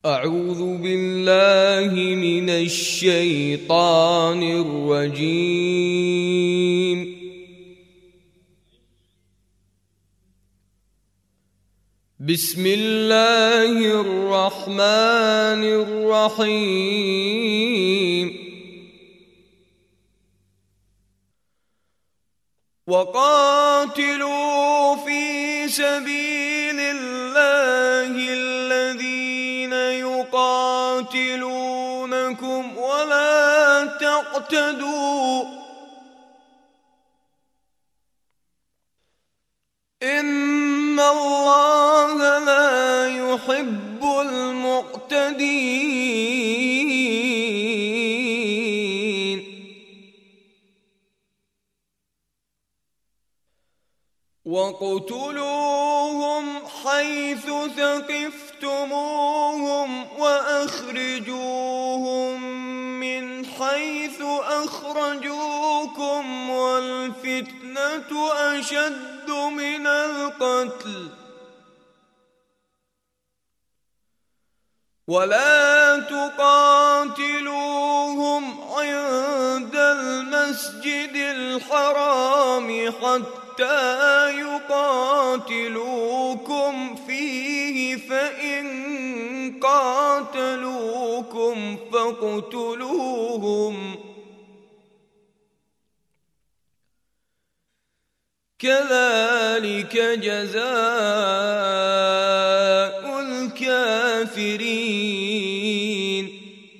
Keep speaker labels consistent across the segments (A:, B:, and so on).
A: أعوذ بالله من الشيطان الرجيم. بسم الله الرحمن الرحيم. وقاتلوا في سبيل الله الذين يقاتلونكم ولا تعتدوا إن الله لا يحب المعتدين. وَاقْتُلُوهُمْ حَيْثُ ثَقِفْتُمُوهُمْ وَأَخْرِجُوهُمْ مِنْ حَيْثُ أَخْرَجُوكُمْ وَالْفِتْنَةُ أَشَدُّ مِنَ الْقَتْلِ وَلَا تُقَاتِلُوهُمْ عِندَ الْمَسْجِدِ الْحَرَامِ حتى يقاتلوكم فيه فإن قاتلوكم فاقتلوهم كذلك جزاء الكافرين.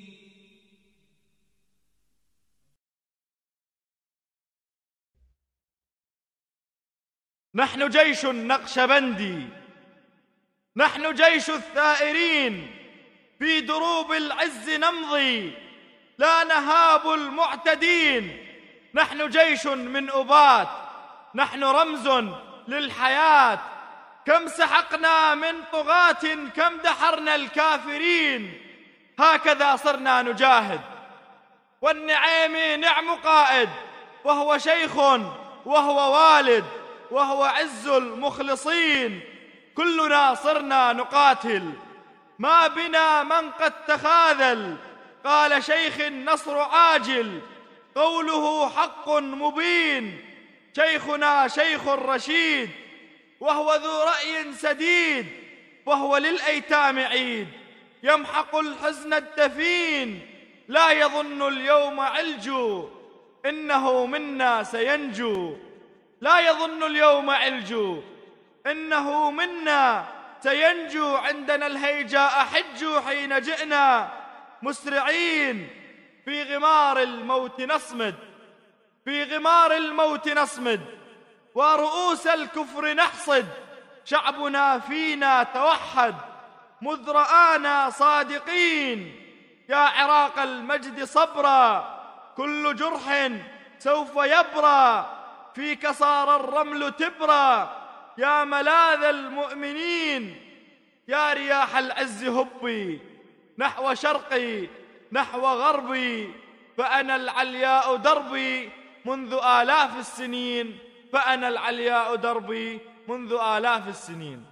B: نحن جيش النقشبندي، نحن جيش الثائرين، في دروب العز نمضي لا نهاب المعتدين. نحن جيش من أبات، نحن رمز للحياة، كم سحقنا من طغاة، كم دحرنا الكافرين. هكذا صرنا نجاهد، والنعيم نعم قائد، وهو شيخ وهو والد وهو عز المخلصين. كلنا صرنا نقاتل، ما بنا من قد تخاذل. قال شيخ النصر عاجل، قوله حق مبين. شيخنا شيخ رشيد، وهو ذو رأي سديد، وهو للأيتام عيد، يمحق الحزن الدفين. لا يظن اليوم علجو، إنه منا سينجو. لا يظن اليوم علجو، إنه منا سينجو. عندنا الهيجاء حجوا حين جئنا مسرعين. في غمار الموت نصمد، في غمار الموت نصمد، ورؤوس الكفر نحصد. شعبنا فينا توحد، مذ رآنا صادقين. يا عراق المجد صبرا، كل جرح سوف يبرى. فيك صار الرمل تبرى، يا ملاذ المؤمنين. يا رياح العز هبي نحو شرقي نحو غربي، فأنا العلياء دربي منذ آلاف السنين، فأنا العلياء دربي منذ آلاف السنين.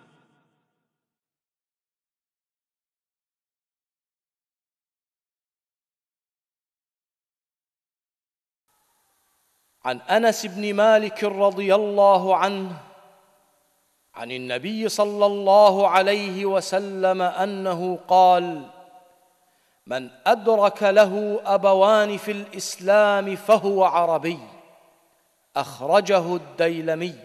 C: عن أنس بن مالك رضي الله عنه عن النبي صلى الله عليه وسلم أنه قال: من أدرك له أبوان في الإسلام فهو عربي. أخرجه الديلمي.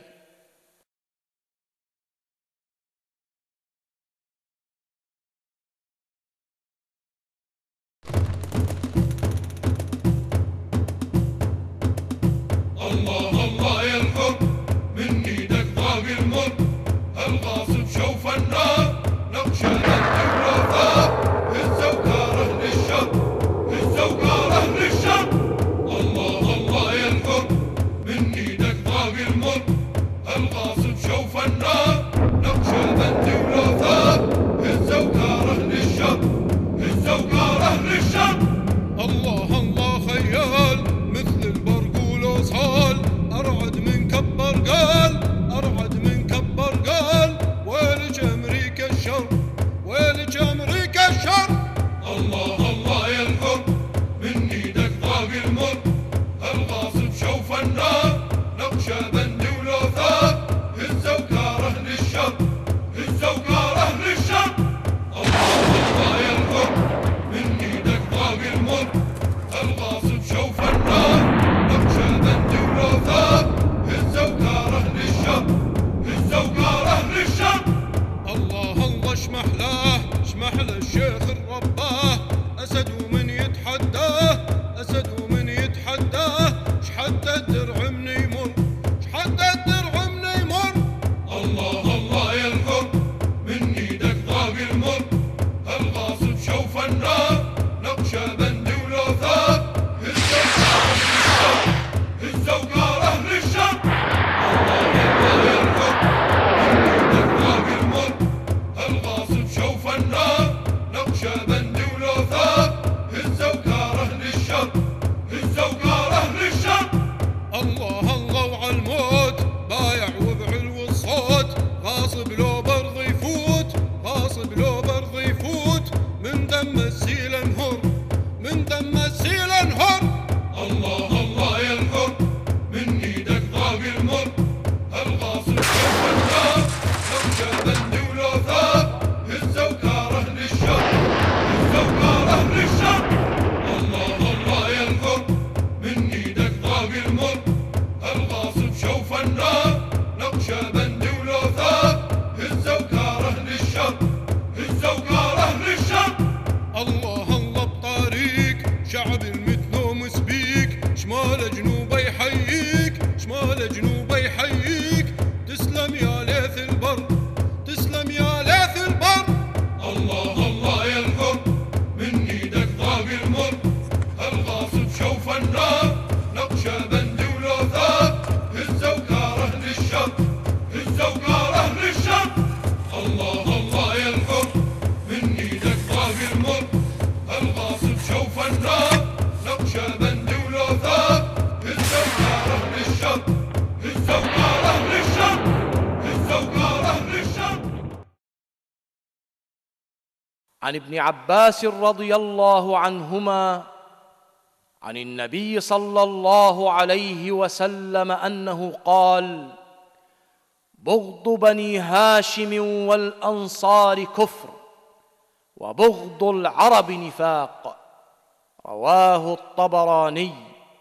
D: الله الله يا الحب من ايدك ضاق المر، الغاصب شوف النار نقشة الوفاء، الزوكار اهل الشر، الزوكار اهل الشر. الله الله يا الحب من ايدك ضاق المر، الغاصب شوف النار نقشة الوفاء، الزوكار اهل الشر، الزوكار اهل الشر. الله الله خيال مثل البرق صال، أرعد من كبر قال، أرعد من كبر قال، محلى الشيخ الرباه، أسد ومن يتحداه، أسد ومن يتحداه، شحد الدرع من يمر، شحد الدرع من يمر. الله الله يا الحر من ايدك ضاق المر، الغاصب شوف النار نقشبندي ولوثاق، الزوقار أهل الشر. الله الله يا الحر من ايدك ضاق المر، الغاصب شوف النار نقشبندي ولوثاق، الزوقار أهل الشر، الزوقار أهل الشر. الله الله وعالموت بايع وبعلو الصوت، غاصب لو برض يفوت، غاصب لو برض يفوت، من دم السيل انهر، من دم السيل انهر. الله الله يا الحر من ايدك ضاق المر، الغاصب شوف النار نقشبندي ولوثاق، الزوقار أهل الشر، الزوقار أهل الشر. الله الله يا الحر من ايدك ضاق المر، الغاصب شوف النار نقشبندي ولوثاق، الزوقار أهل الشر، الزوقار أهل الشر. الله الله بطريق شعب المثنوم سبيك، شمال جنوب يحييك، شمال جنوب يحييك، تسلم يا ليث البر، تسلم يا ليث البر. الله الله يا الحر من ايدك ضاق المر، الغاصب شوف النار نقشبندي ولوثاق، الزوقار أهل الشر، الزوقار أهل الشر. الله الله يا الحر من ايدك ضاق المر، الغاصب شوف النار نقشبندي ولوثاق، الزوقار أهل الشر، الزوقار أهل الشر، الزوقار أهل الشر.
C: عن ابن عباس رضي الله عنهما عن النبي صلى الله عليه وسلم أنه قال: بغض بني هاشم والأنصار كفر، وبغض العرب نفاق. رواه الطبراني.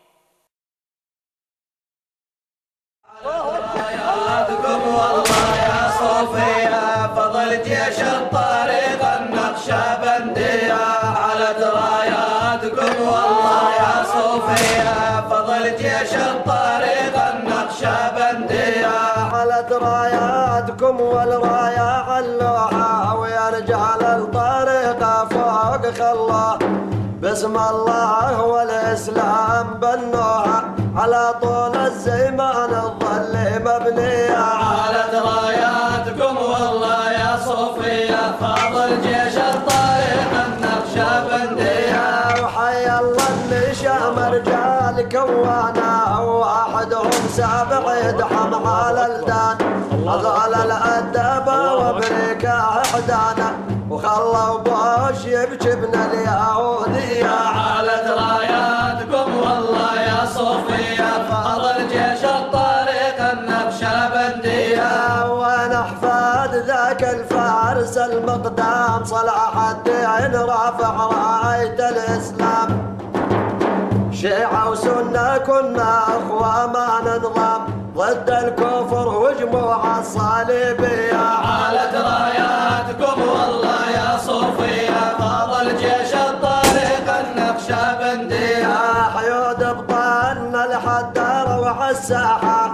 E: راياتكم والله يا صوفيا، فضل جيش الطريق النقشبندية. علت راياتكم والله يا صوفيا، فضل جيش الطريق النقشبندية.
F: علت راياتكم والراية علوها، ويا رجال الطريقة فوق خلوها، باسم الله والإسلام بنوها، على طول الزمان الظل مبنية.
E: علت راياتكم والله يا صوفيا، فاضل جيش الطريق النقشبندية.
F: وحي الله اللي شام رجال كوانا، واحدهم سابع يدحم على الدان، هذول الأدبة وبريكة إحدانا، وخلوا بوش يبكي ابن اليهودية.
E: علت راياتكم والله يا صوفيا، فاضل جيش الطريق النقشبندية.
F: وين أحفاد ذاك الفارس المقدام، صلاح الدين رافع راية الإسلام، شيعة وسنة كنا أخوة ما ننظام، ضد الكفر وجموع الصليبية.
E: علت راياتكم والله يا صوفيا، فاضل جيش الطريق النقشبندية.
F: حيود بطالنا الحدار وعالساحة،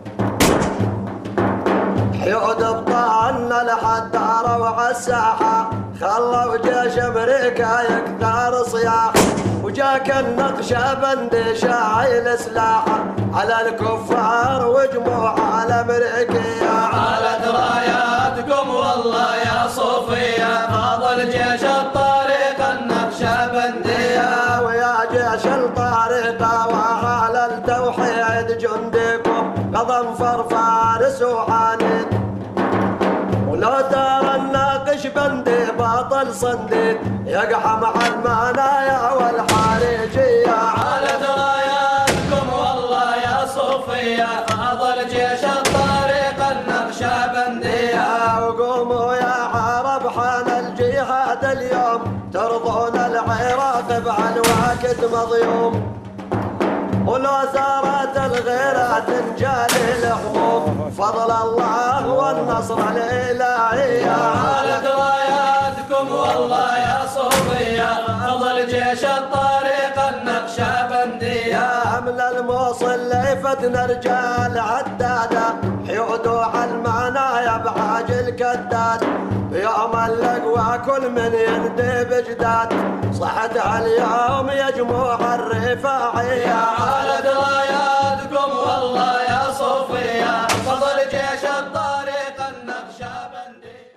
F: حيود بطالنا الحدار وعالساحة، خلوا جيش أمريكا يكثر صياح، وجاك النقشبندي شايل سلاحه على الكفار وجموع الأمريكية.
E: علت راياتكم والله يا صوفيا، فاضل جيش الطريق النقشبندية.
F: ويا جيش الطريقة وأهل التوحيد، جندكم غضنفر فارس وعنيد، ولو ترى النقشبندي باطل صنديد، يقحم مع المنايا والحريجية.
E: علت راياتكم والله يا صوفيا، فاضل جيش الطريق النقشبندية.
F: وقوموا يا عرب حان الجهاد اليوم، ترضون العراق بهالوقت مضيوم، ولو ثارت الغيرة تنجالي الحبوب، فضل الله والنصر الإلهي.
E: علت راياتكم جهادكم والله يا صوفية فضل جيش الطريق النقشبندية.
F: يا أمل الموصل ليفتنا رجال عدادة حيودوا على المعنايا بعاج الكداد. يوم اللقوى كل من يندي بجداد صحتها اليوم يا جموع الرفاعية.
E: يا عالد راياتكم والله يا صوفية فضل جيش الطريق النقشبندية.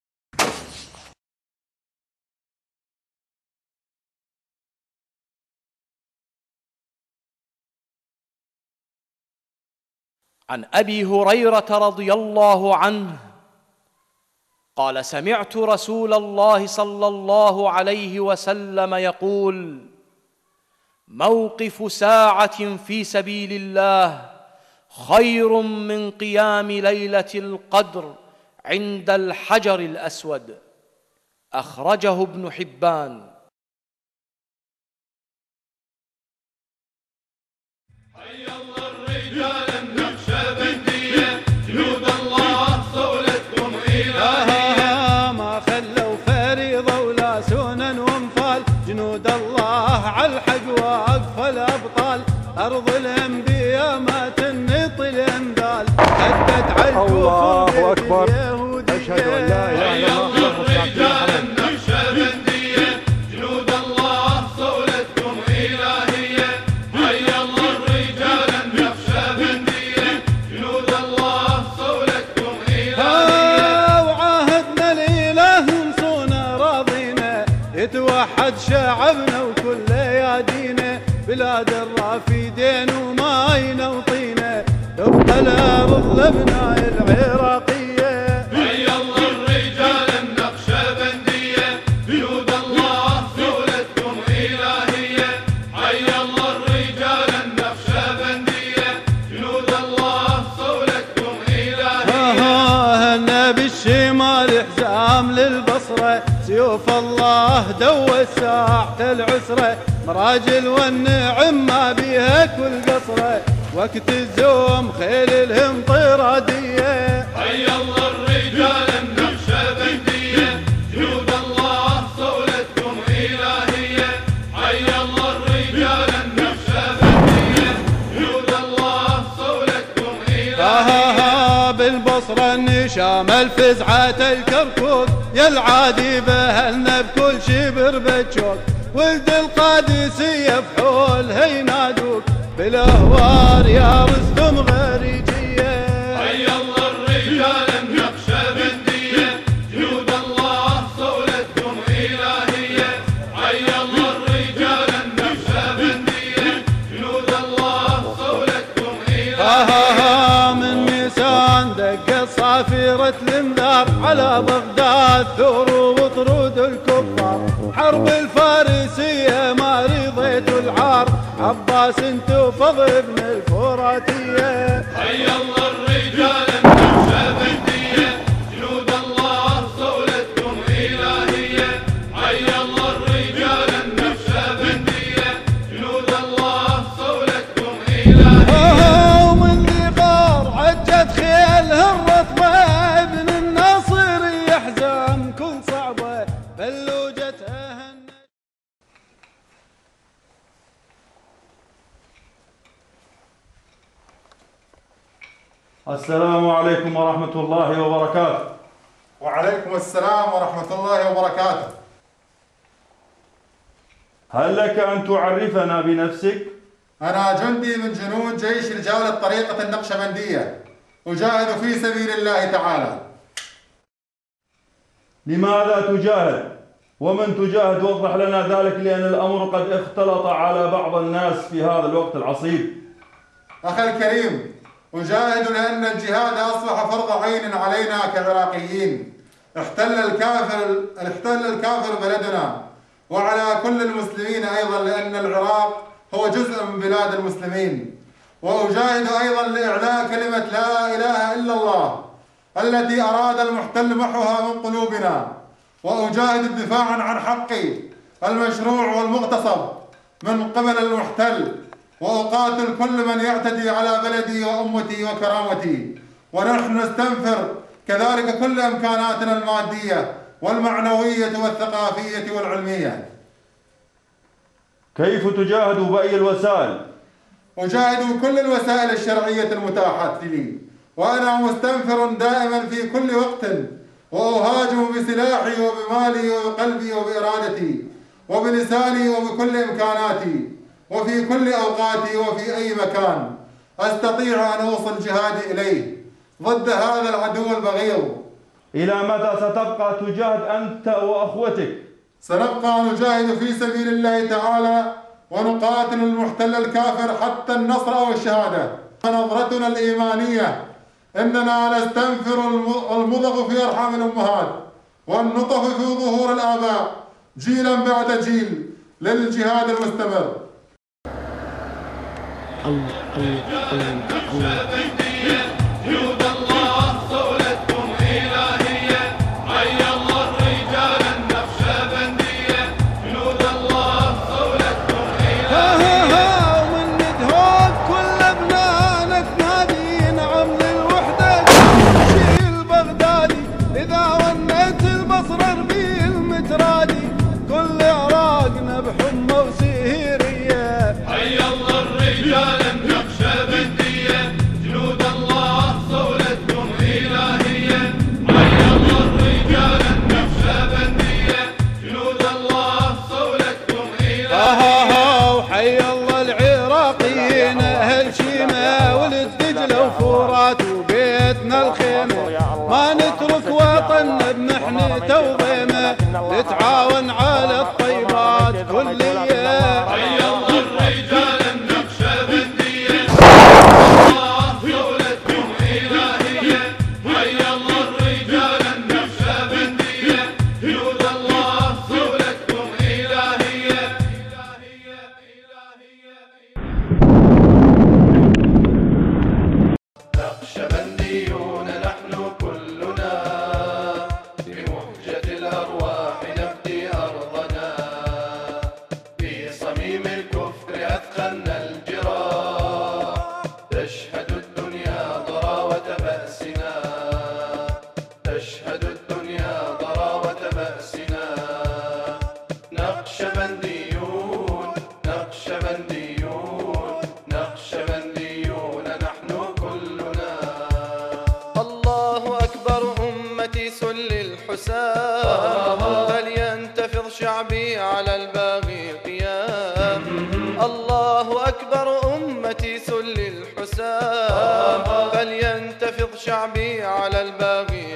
C: عن أبي هريرة رضي الله عنه قال: سمعت رسول الله صلى الله عليه وسلم يقول: موقف ساعة في سبيل الله خير من قيام ليلة القدر عند الحجر الأسود. أخرجه ابن حبان.
D: حي الله الرجال النقشبندية جنود الله صولتكم إلهية.
G: ما خلوا فريضة ولا سنن وانفال جنود الله على الحق واقف الأبطال. أرض الأنبياء ما تنطي الأنذال هدت على
H: الله أكبر.
G: اليهودية.
H: أشهد أن لا إله إلا الله.
D: الرجال النقشبندية جنود الله صولتكم إلهية. حي الله الرجال النقشبندية جنود الله صولتكم إلهية.
G: وعاهدنا الإله نصونا راضينا يتوحد شعبنا وكل يادينا. بلاد الرافدين وماينا وطينا تبقى الأرض لبناء العراقية.
D: حي الله الرجال النقشبندية جنود الله صولتكم إلهية. حي الله الرجال النقشبندية جنود الله صولتكم إلهية.
G: النبي الشمال حزام للبصرة سيوف الله دوى ساعة العسرة. مراجل والنعم ما بيها كل قصرة وقت الزوم خيل الهم طرادية.
D: حي الله الرجال النقشبندية جنود الله صولتكم إلهية. حي الله الرجال النقشبندية جنود الله صولتكم إلهية.
G: بالبصرة النشام الفزعة الكركوك يا العادي بهلنا بكل شبر بتشوك. ولد القادسية بحولها ينادوك بالاهوار يا رستم غريجية.
D: حي الله الرجال النقشبندية جنود الله صولتكم إلهية. حي الله الرجال النقشبندية جنود الله صولتكم إلهية.
G: من نيسان دقت صافرة الانذار على بغداد ثور وطرود الكفار. حرب الفارسية ما رضيت العار عباس انتفض ابن الفراتية.
D: حي الله الرجال النقشبندية جنود الله صولتكم إلهية. حي الله الرجال النقشبندية جنود الله صولتكم إلهية.
G: ومن ذي عجت خيلها الرطبة ابن الناصر يحزم كل صعبة بلوجتها.
B: السلام عليكم ورحمة الله وبركاته.
H: وعليكم السلام ورحمة الله وبركاته.
B: هل لك أن تعرفنا بنفسك؟
H: أنا جندي من جنود جيش رجال الطريقة النقشبندية أجاهد في سبيل الله تعالى.
B: لماذا تجاهد؟ ومن تجاهد؟ وضح لنا ذلك لأن الأمر قد اختلط على بعض الناس في هذا الوقت العصيب.
H: أخي الكريم، أجاهد لأن الجهاد أصبح فرض عين علينا كعراقيين. احتل الكافر بلدنا وعلى كل المسلمين أيضا لأن العراق هو جزء من بلاد المسلمين. وأجاهد أيضا لإعلاء كلمة لا إله إلا الله التي أراد المحتل محوها من قلوبنا. وأجاهد دفاعا عن حقي المشروع والمغتصب من قبل المحتل. وأقاتل كل من يعتدي على بلدي وأمتي وكرامتي. ونحن نستنفر كذلك كل إمكاناتنا المادية والمعنوية والثقافية والعلمية.
B: كيف تجاهد بأي الوسائل؟
H: أجاهد بكل الوسائل الشرعية المتاحة لي، وأنا مستنفر دائما في كل وقت، وأهاجم بسلاحي وبمالي وبقلبي وبإرادتي وبلساني وبكل إمكاناتي وفي كل أوقاتي وفي أي مكان أستطيع أن أوصل جهادي إليه ضد هذا العدو البغيض.
B: إلى متى ستبقى تجاهد أنت وأخوتك؟
H: سنبقى نجاهد في سبيل الله تعالى ونقاتل المحتل الكافر حتى النصر أو الشهادة. نظرتنا الإيمانية إننا نستنفر المضغ في أرحام الأمهات والنطف في ظهور الآباء جيلا بعد جيل للجهاد المستمر.
D: جنود الله صولتكم إلهية، حي الله الرجال النقشبندية، جنود الله صولتكم إلهية.
G: ومن ندهوك كل ابنائنا تنادي نعم للوحدة شيل بغدادي، إذا ونيت البصر اربي المترادي، كل عراقنا بحمى وسهيرية.
D: حي الله الرجال النقشبندية، جنود الله صولتكم إلهية، حي الله الرجال النقشبندية، جنود الله صولتكم إلهية.
G: وحي الله العراقيين أهل شيمة ولد دجلة وفرات وبيتنا الخيمة، ما نترك وطننا بمحنته وضيمة، نتعاون على الطيبات كلية.
D: حي الله الرجال النقشبندية، الله صولتكم إلهية، حي الله الرجال النقشبندية، جنود الله صولتكم إلهية. نقشبنديون نحن كلنا، بمهجة الأرواح نفدي أرضنا، في صميم الكفر أثخنا الجراح، تشهد الدنيا ضراوة بأسنا، تشهد الدنيا ضراوة بأسنا. نقشبنديون نقشبنديون نقشبنديون نحن كلنا.
A: الله أكبر أمتي سل الحسام، فلينتفض شعبي على الباغي قيام. الله أكبر أمتي سل الحسام، فلينتفض شعبي على الباغي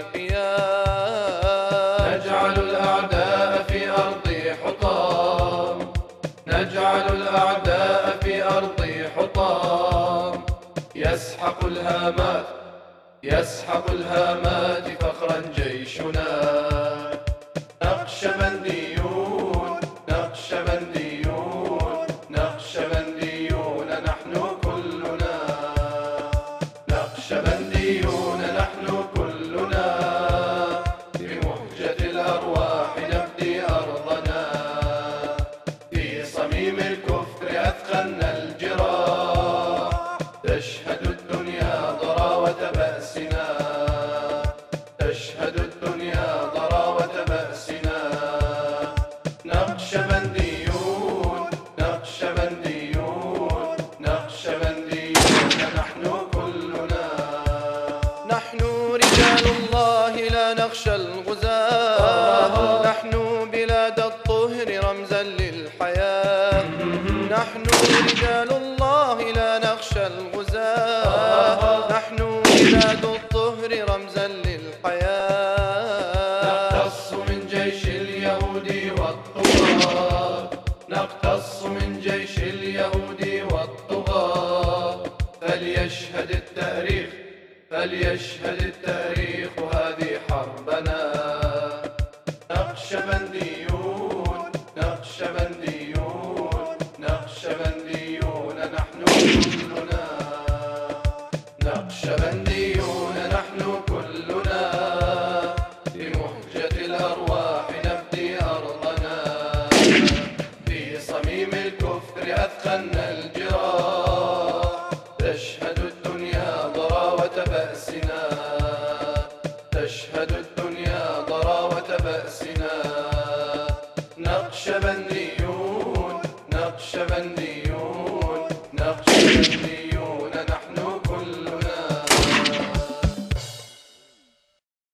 A: قيام.
D: نجعل الأعداء في أرضي حطام، نجعل الأعداء في أرضي حطام، يسحق الهامات يسحق الهامات فخرا جيشنا. نقشبنديون نقشبنديون نقشبنديون نحن كلنا. نقشبنديون نحن كلنا، بمهجة الأرواح نفدي أرضنا، في صميم الكفر أثخنا الجراح، تشهد الدنيا ضراوة بأسنا، تشهد الدنيا ضراوة بأسنا. نقشبنديون نقشبنديون نقشبنديون نحن كلنا.
A: نحن رجال الله لا نخشى الغزاة، نحن بلاد الطهر رمزا للحياة. نحن رجال الله لا نخشى الغزاة، نحن بلاد الطهر رمزا للحياة.
D: نقتص من جيش اليهود والطغاة، نقتص من جيش اليهود والطغاة، فليشهد التاريخ فليشهد التاريخ هذه حربنا. نقشبنديون نقشبنديون نقشبنديون نحن كلنا. نقشبنديون نحن كلنا، بمهجة الأرواح نفدي أرضنا، في صميم الكفر أثخنا الجراح، تشهد الدنيا ضراوة بأسنا، تشهد الدنيا ضراوة بأسنا.
A: نقشبنديون نقشبنديون